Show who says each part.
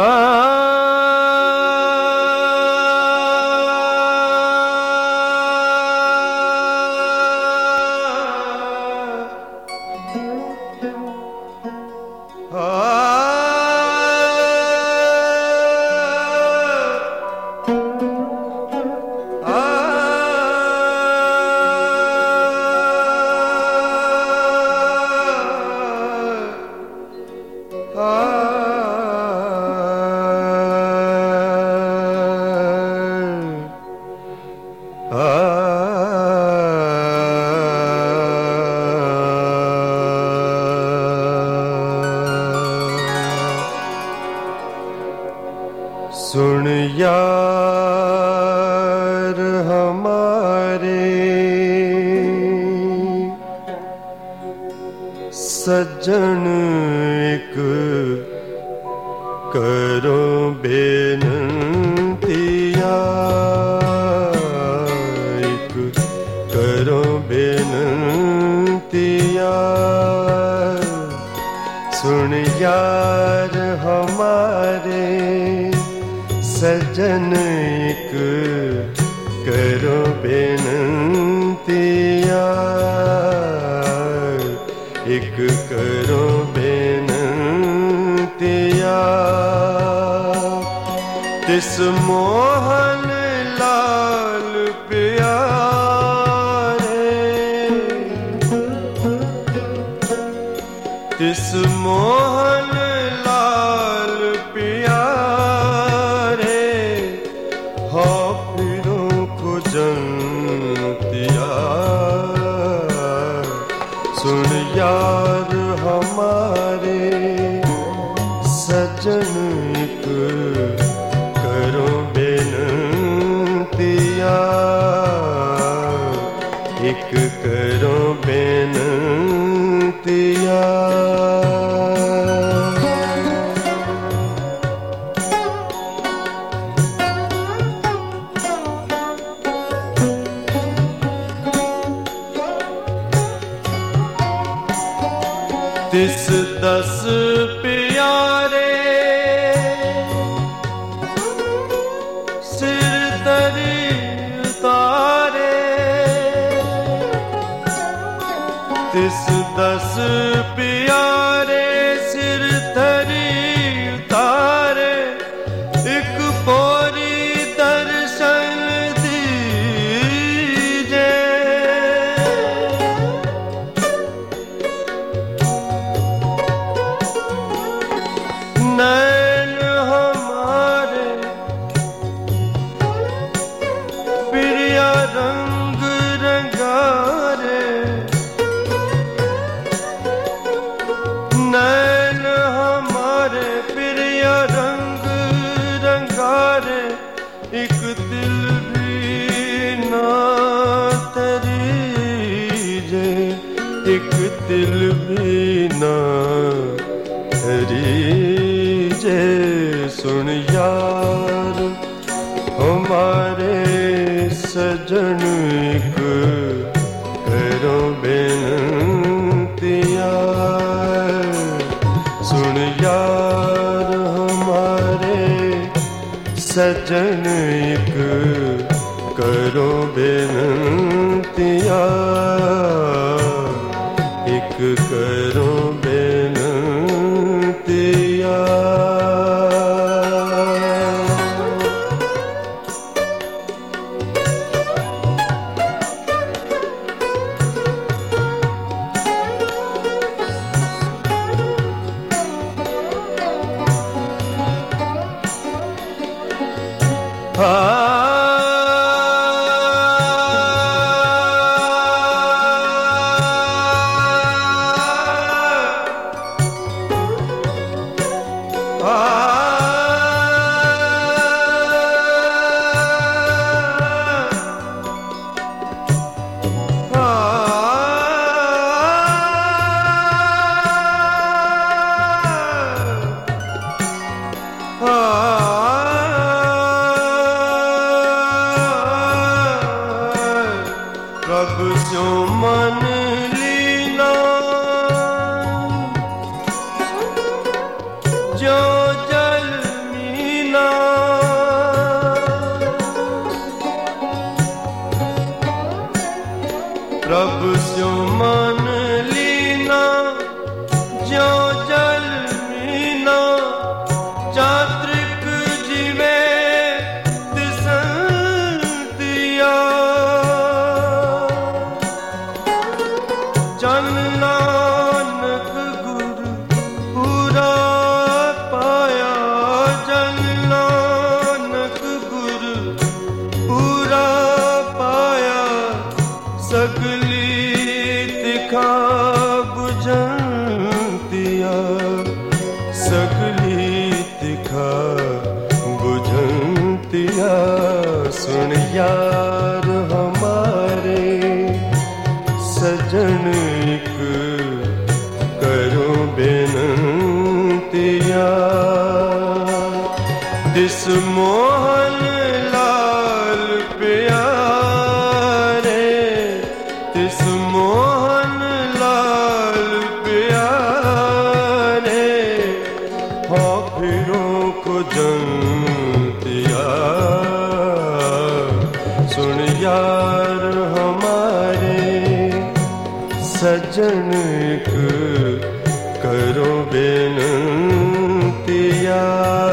Speaker 1: सुन यार हमारे सज्जन एक करो बेनतिया, एक करो बेनतिया। सुन यार हमारे सज्जन एक करो बेनतिया, एक करो बेनतिया। तिस मोहन लाल प्यारे, तिस मोहन लाल प्यारे, हो फिरो को जनतिया। सुन यार हमारे सज्जन एक करो बेनतिया, एक करो बेनतिया। तिस दस प्यारे सिर तरी उतारे, तिस दस प्यारे सिर तरी उतारे। एक पोरी दर्शन दीजे, नैन हमारे प्रिया रंग रंगारे, नैन हमारे प्रिया रंग रंगारे। एक दिल भी ना तरीजे, एक दिल भी ना तरीजे। सुन यार हमारे सज्जन एक करो बेनतिया। सुन यार हमारे सज्जन एक करो बेनतिया, एक करो बेनतिया। प्रभु जो मन लीना, जो जल मातृक जीवे तिसंतिया जन नानक गुर पूरा पाया जन नानक गुर पूरा पाया सगली तिखा बुझंतिया सगली तिखा बुझंतिया सुन यार हमारे सजन एक करो बेनतिया दिस मोहन लाल प्यारे तिस मोहन लाल प्यारे हाँ फिरो को जनतिया सुन यार हमारे सजन करो बेनतिया।